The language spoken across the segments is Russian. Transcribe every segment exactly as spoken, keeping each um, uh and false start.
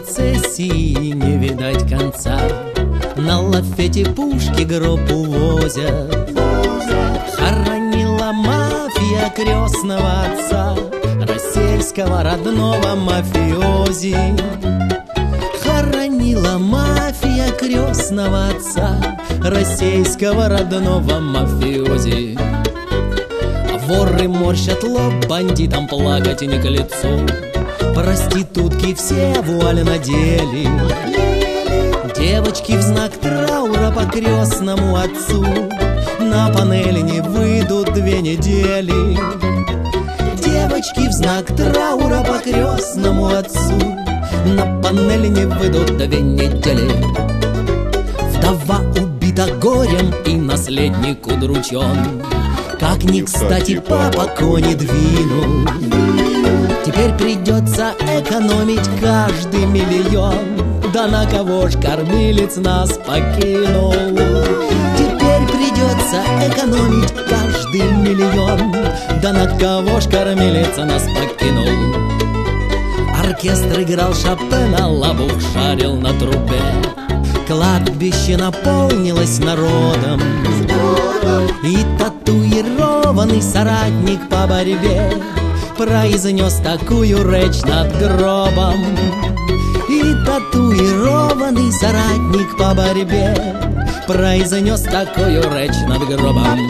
процессии не видать конца. На лафете пушки гроб увозят. Хоронила мафия крестного отца, российского родного мафиози. Хоронила мафия крестного отца, российского родного мафиози. Воры морщат лоб, бандитам плакать не к лицу. Проститутки все вуали надели. Девочки в знак траура по крестному отцу на панели не выйдут две недели. Девочки в знак траура по крестному отцу на панели не выйдут две недели. Вдова убита горем и наследник удручен. Как ни кстати папа кони двинул. Теперь придется экономить каждый миллион. Да на кого ж кормилец нас покинул? Теперь придется экономить каждый миллион. Да на кого ж кормилец нас покинул? Оркестр играл Шопена, лабух шарил на трубе. Кладбище наполнилось народом. И татуированный соратник по борьбе произнес такую речь над гробом. И татуированный соратник по борьбе произнес такую речь над гробом.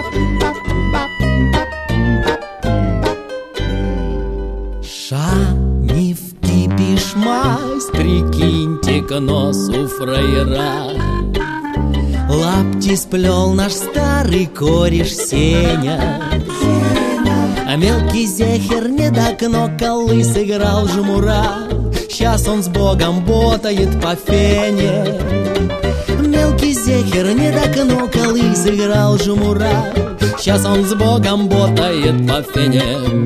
Шанивки пишмась, прикиньте к носу фраера. Лапти сплел наш старый кореш Сеня. А мелкий зехер не до кноколы сыграл жмура. Сейчас он с Богом ботает по фене. Мелкий зехер не до кноколы сыграл жмура. Сейчас он с Богом ботает по фене.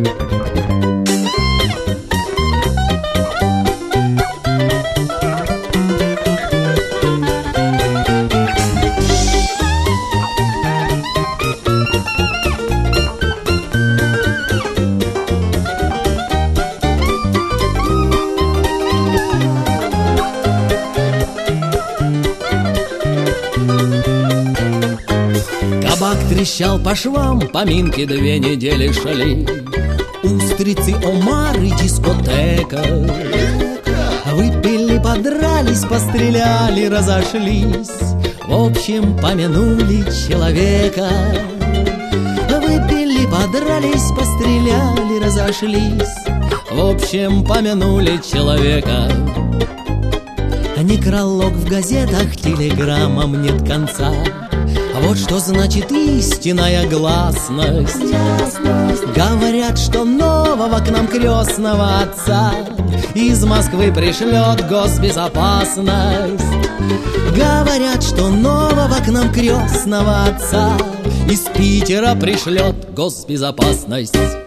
Кабак трещал по швам, поминки две недели шли. Устрицы, омары, дискотека. Выпили, подрались, постреляли, разошлись. В общем, помянули человека. Выпили, подрались, постреляли, разошлись. В общем, помянули человека. Некролог в газетах, телеграммам нет конца. А вот что значит истинная гласность. Говорят, что нового к нам крестного отца из Москвы пришлет госбезопасность. Говорят, что нового к нам крестного отца из Питера пришлет госбезопасность.